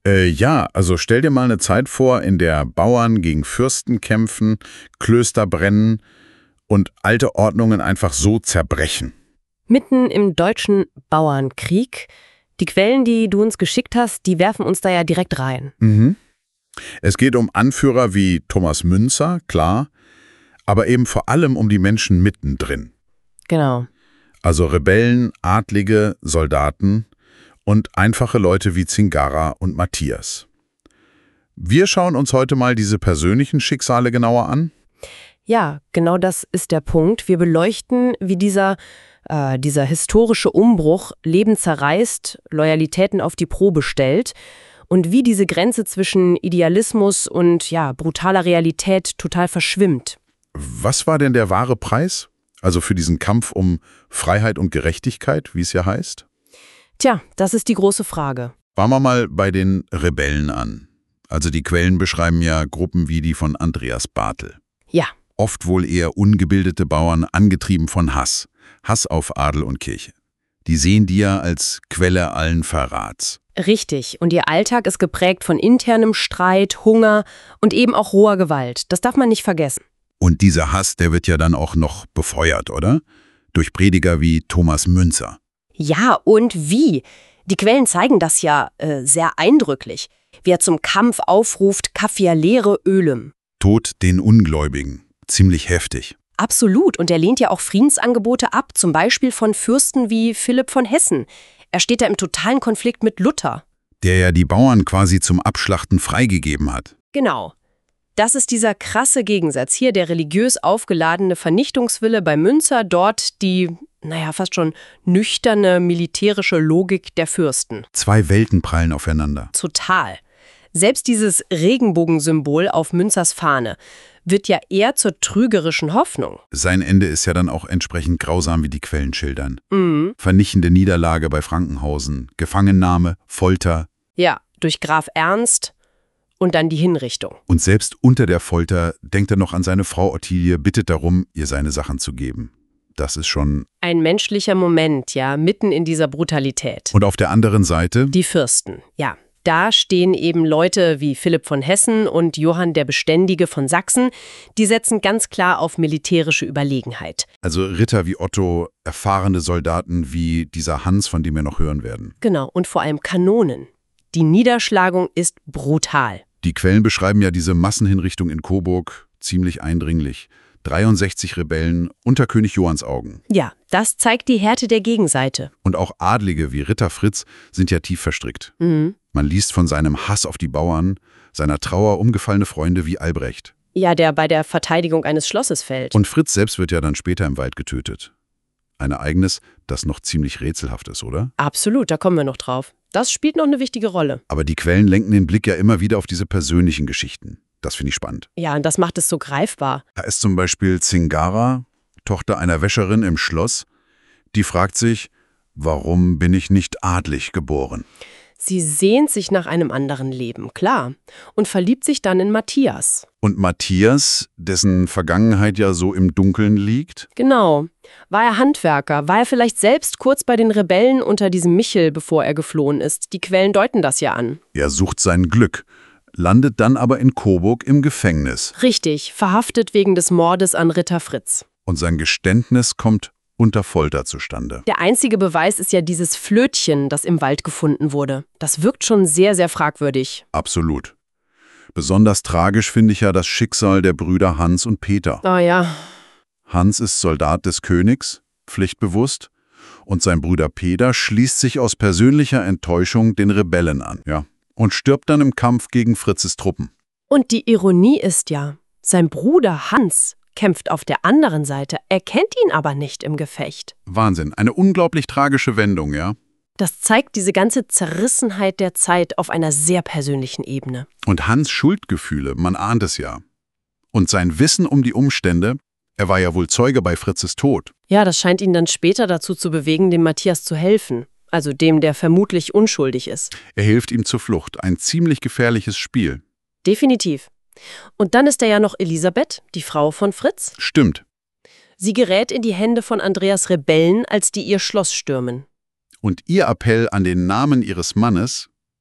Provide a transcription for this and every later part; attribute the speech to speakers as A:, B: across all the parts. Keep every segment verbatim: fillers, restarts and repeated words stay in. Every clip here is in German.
A: Äh, ja, also stell dir mal eine Zeit vor, in der Bauern gegen Fürsten kämpfen, Klöster brennen und alte Ordnungen einfach so zerbrechen.
B: Mitten im deutschen Bauernkrieg. Die Quellen, die du uns geschickt hast, die werfen uns da ja direkt rein.
A: Mhm. Es geht um Anführer wie Thomas Müntzer, klar, aber eben vor allem um die Menschen mittendrin.
B: Genau.
A: Also Rebellen, Adlige, Soldaten und einfache Leute wie Zingara und Matthias. Wir schauen uns heute mal diese persönlichen Schicksale genauer an.
B: Ja, genau das ist der Punkt. Wir beleuchten, wie dieser, äh, dieser historische Umbruch Leben zerreißt, Loyalitäten auf die Probe stellt und wie diese Grenze zwischen Idealismus und ja, brutaler Realität total verschwimmt.
A: Was war denn der wahre Preis? Also für diesen Kampf um Freiheit und Gerechtigkeit, wie es ja heißt?
B: Tja, das ist die große Frage.
A: Fangen wir mal bei den Rebellen an. Also die Quellen beschreiben ja Gruppen wie die von Andreas Bartel.
B: Ja.
A: Oft wohl eher ungebildete Bauern, angetrieben von Hass. Hass auf Adel und Kirche. Die sehen die ja als Quelle allen Verrats.
B: Richtig. Und ihr Alltag ist geprägt von internem Streit, Hunger und eben auch roher Gewalt. Das darf man nicht vergessen.
A: Und dieser Hass, der wird ja dann auch noch befeuert, oder? Durch Prediger wie Thomas Müntzer.
B: Ja, und wie? Die Quellen zeigen das ja äh, sehr eindrücklich. Wie er zum Kampf aufruft, Kaffealere Ölem.
A: Tod den Ungläubigen. Ziemlich heftig.
B: Absolut. Und er lehnt ja auch Friedensangebote ab, zum Beispiel von Fürsten wie Philipp von Hessen. Er steht da im totalen Konflikt mit Luther.
A: Der ja die Bauern quasi zum Abschlachten freigegeben hat.
B: Genau. Das ist dieser krasse Gegensatz. Hier der religiös aufgeladene Vernichtungswille bei Müntzer, dort die, naja, fast schon nüchterne militärische Logik der Fürsten.
A: Zwei Welten prallen aufeinander.
B: Total. Selbst dieses Regenbogensymbol auf Müntzers Fahne wird ja eher zur trügerischen Hoffnung.
A: Sein Ende ist ja dann auch entsprechend grausam, wie die Quellen schildern.
B: Mhm.
A: Vernichtende Niederlage bei Frankenhausen, Gefangennahme, Folter.
B: Ja, durch Graf Ernst und dann die Hinrichtung.
A: Und selbst unter der Folter denkt er noch an seine Frau Ottilie, bittet darum, ihr seine Sachen zu geben. Das ist schon...
B: Ein menschlicher Moment, ja, mitten in dieser Brutalität.
A: Und auf der anderen Seite?
B: Die Fürsten, ja. Da stehen eben Leute wie Philipp von Hessen und Johann der Beständige von Sachsen, die setzen ganz klar auf militärische Überlegenheit.
A: Also Ritter wie Otto, erfahrene Soldaten wie dieser Hans, von dem wir noch hören werden.
B: Genau, und vor allem Kanonen. Die Niederschlagung ist brutal.
A: Die Quellen beschreiben ja diese Massenhinrichtung in Coburg ziemlich eindringlich. dreiundsechzig Rebellen unter König Johans Augen.
B: Ja, das zeigt die Härte der Gegenseite.
A: Und auch Adlige wie Ritter Fritz sind ja tief verstrickt.
B: Mhm.
A: Man liest von seinem Hass auf die Bauern, seiner Trauer um gefallene Freunde wie Albrecht.
B: Ja, der bei der Verteidigung eines Schlosses fällt.
A: Und Fritz selbst wird ja dann später im Wald getötet. Ein Ereignis, das noch ziemlich rätselhaft ist, oder?
B: Absolut, da kommen wir noch drauf. Das spielt noch eine wichtige Rolle.
A: Aber die Quellen lenken den Blick ja immer wieder auf diese persönlichen Geschichten. Das finde ich spannend.
B: Ja, und das macht es so greifbar.
A: Da ist zum Beispiel Zingara, Tochter einer Wäscherin im Schloss, die fragt sich, warum bin ich nicht adlig geboren?
B: Sie sehnt sich nach einem anderen Leben, klar, und verliebt sich dann in Matthias.
A: Und Matthias, dessen Vergangenheit ja so im Dunkeln liegt?
B: Genau. War er Handwerker? War er vielleicht selbst kurz bei den Rebellen unter diesem Michel, bevor er geflohen ist? Die Quellen deuten das ja an.
A: Er sucht sein Glück, landet dann aber in Coburg im Gefängnis.
B: Richtig, verhaftet wegen des Mordes an Ritter Fritz.
A: Und sein Geständnis kommt unter Folter zustande.
B: Der einzige Beweis ist ja dieses Flötchen, das im Wald gefunden wurde. Das wirkt schon sehr, sehr fragwürdig.
A: Absolut. Besonders tragisch finde ich ja das Schicksal der Brüder Hans und Peter.
B: Oh ja.
A: Hans ist Soldat des Königs, pflichtbewusst, und sein Bruder Peter schließt sich aus persönlicher Enttäuschung den Rebellen an, ja, und stirbt dann im Kampf gegen Fritzes Truppen.
B: Und die Ironie ist ja, sein Bruder Hans kämpft auf der anderen Seite, er kennt ihn aber nicht im Gefecht.
A: Wahnsinn, eine unglaublich tragische Wendung, ja?
B: Das zeigt diese ganze Zerrissenheit der Zeit auf einer sehr persönlichen Ebene.
A: Und Hans' Schuldgefühle, man ahnt es ja. Und sein Wissen um die Umstände, er war ja wohl Zeuge bei Fritzes Tod.
B: Ja, das scheint ihn dann später dazu zu bewegen, dem Matthias zu helfen. Also dem, der vermutlich unschuldig ist.
A: Er hilft ihm zur Flucht, ein ziemlich gefährliches Spiel.
B: Definitiv. Und dann ist da ja noch Elisabeth, die Frau von Fritz.
A: Stimmt.
B: Sie gerät in die Hände von Andreas Rebellen, als die ihr Schloss stürmen.
A: Und ihr Appell an den Namen ihres Mannes,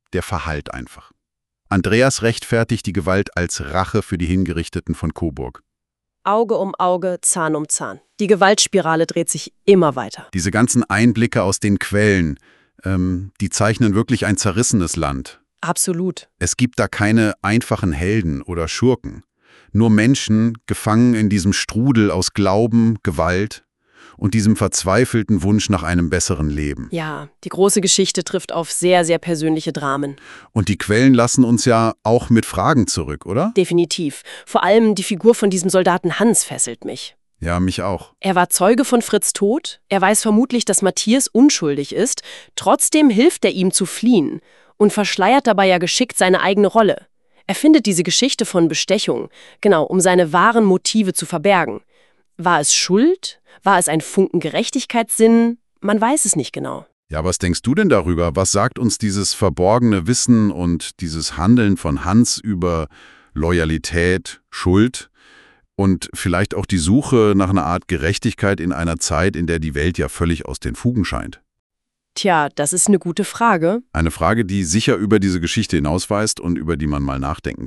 A: der verhallt einfach. Andreas rechtfertigt die Gewalt als Rache für die Hingerichteten von Coburg.
B: Auge um Auge, Zahn um Zahn. Die Gewaltspirale dreht sich immer weiter.
A: Diese ganzen Einblicke aus den Quellen, ähm, die zeichnen wirklich ein zerrissenes Land.
B: Absolut.
A: Es gibt da keine einfachen Helden oder Schurken. Nur Menschen, gefangen in diesem Strudel aus Glauben, Gewalt und diesem verzweifelten Wunsch nach einem besseren Leben.
B: Ja, die große Geschichte trifft auf sehr, sehr persönliche Dramen.
A: Und die Quellen lassen uns ja auch mit Fragen zurück, oder?
B: Definitiv. Vor allem die Figur von diesem Soldaten Hans fesselt mich.
A: Ja, mich auch.
B: Er war Zeuge von Fritz' Tod. Er weiß vermutlich, dass Matthias unschuldig ist. Trotzdem hilft er ihm zu fliehen und verschleiert dabei ja geschickt seine eigene Rolle. Er findet diese Geschichte von Bestechung, genau, um seine wahren Motive zu verbergen. War es Schuld? War es ein Funken Gerechtigkeitssinn? Man weiß es nicht genau.
A: Ja, was denkst du denn darüber? Was sagt uns dieses verborgene Wissen und dieses Handeln von Hans über Loyalität, Schuld und vielleicht auch die Suche nach einer Art Gerechtigkeit in einer Zeit, in der die Welt ja völlig aus den Fugen scheint?
B: Tja, das ist eine gute Frage.
A: Eine Frage, die sicher über diese Geschichte hinausweist und über die man mal nachdenken kann.